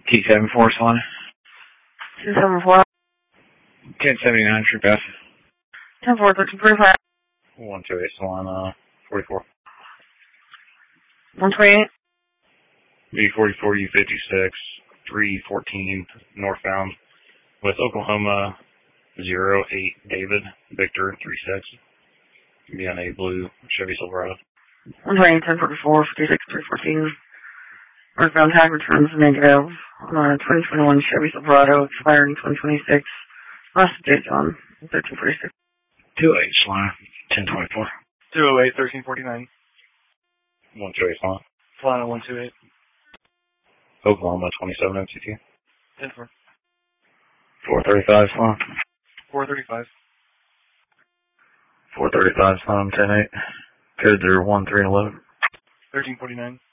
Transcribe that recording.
T74 Salon. 274. 1079 True Path. 10-4, 1345. 128 Salon, 44. 128. B44 U56 314 northbound with Oklahoma 08 David Victor 36. Be on a blue Chevy Silverado. 128, 1044, 56, 314. Northbound tag returns negative on a 2021 Chevy Silverado expiring 2026. Last date on 1346. 28 Salon, 1024. 208, 1349. 128 Salon. Solana 128. Oklahoma 27 MCT. 10-4. 435 Salon. 435. 435 Salon, 10-8. Codes are 1, 3, and 11. 1349.